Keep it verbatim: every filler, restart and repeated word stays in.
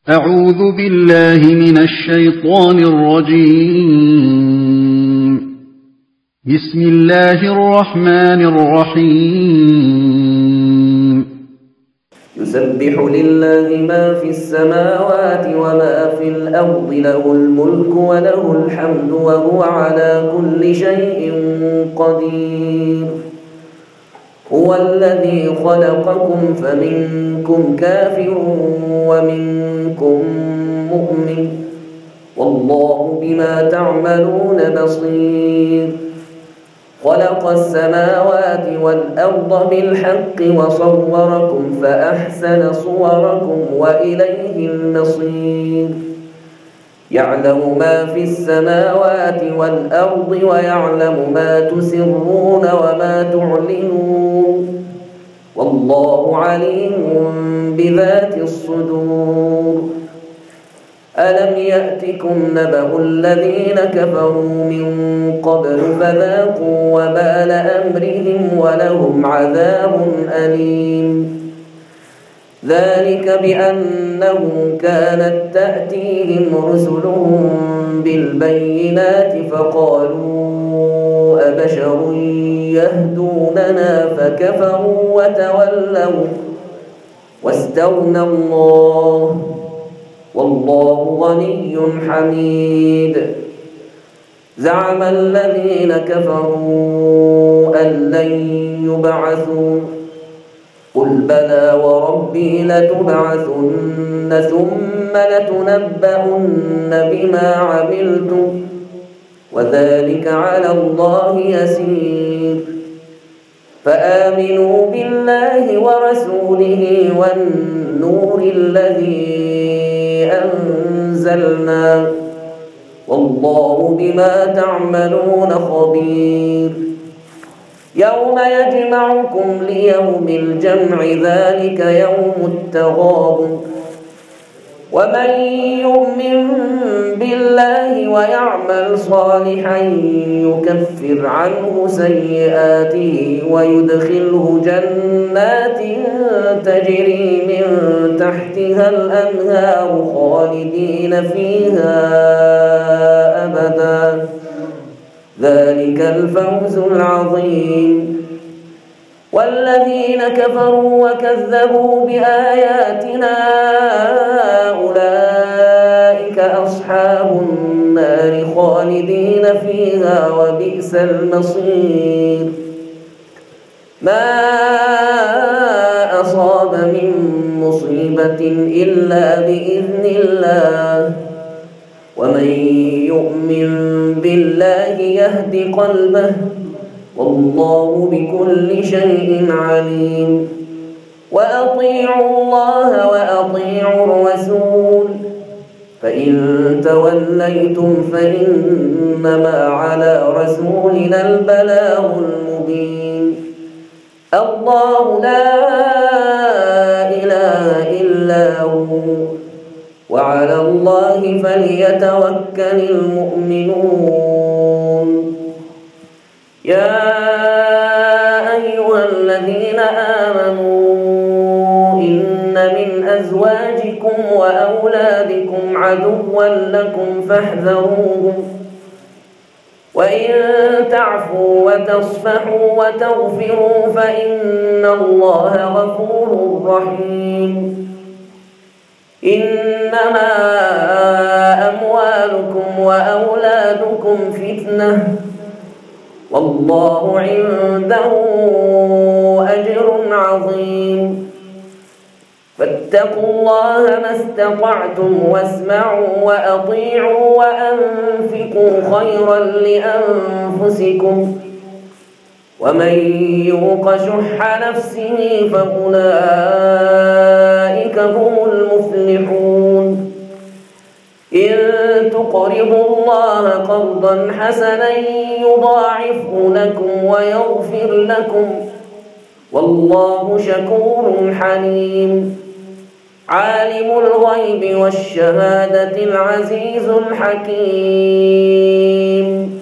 أعوذ بالله من الشيطان الرجيم. بسم الله الرحمن الرحيم. يسبح لله ما في السماوات وما في الأرض، له الملك وله الحمد وهو على كل شيء قدير. هو الذي خلقكم فمنكم كافر ومنكم مؤمن، والله بما تعملون بصير. خلق السماوات والأرض بالحق وصوركم فأحسن صوركم وإليه المصير. يعلم ما في السماوات والأرض ويعلم ما تسرون وما تعلنون، والله عليم بذات الصدور. ألم يأتكم نبأ الذين كفروا من قبل فذاقوا وبال أمرهم ولهم عذاب أليم. ذلك بأنه كانت تأتيهم رسلهم بالبينات فقالوا أبشر يهدوننا فكفروا وتولوا واستغنى الله، والله غني حميد. زعم الذين كفروا أن لن يبعثوا، قل بلى وربي لتبعثن ثم لتنبؤن بما عملتم وذلك على الله يسير. فآمنوا بالله ورسوله والنور الذي أنزلنا، والله بما تعملون خبير. يوم يجمعكم ليوم الجمع ذلك يوم التغابن. ومن يؤمن بالله ويعمل صالحا يكفر عنه سيئاته ويدخله جنات تجري من تحتها الأنهار خالدين فيها أبدا، ذلك الفوز العظيم. والذين كفروا وكذبوا بآياتنا أولئك أصحاب النار خالدين فيها وبئس المصير. ما أصاب من مصيبة إلا بإذن الله، ومن يؤمن بالله يهد قلبه، والله بكل شيء عليم. وأطيعوا الله وأطيعوا الرسول، فإن توليتم فإنما على رسولنا البلاغ المبين. الله لا إله إلا هو، وعلى الله فليتوكل المؤمنون. يا أيها الذين آمنوا إن من أزواجكم وأولادكم عدوا لكم فاحذروهم، وإن تعفوا وتصفحوا وتغفروا فإن الله غفور رحيم. إنما أموالكم وأولادكم فتنة، والله عنده أجر عظيم. فاتقوا الله ما استطعتم واسمعوا وأطيعوا وأنفقوا خيرا لأنفسكم، ومن يوق شح نفسه فأولئك هم المفلحون. إن تقرضوا الله قرضا حسنا يضاعفه لكم ويغفر لكم، والله شكور حليم. عالم الغيب والشهادة العزيز الحكيم.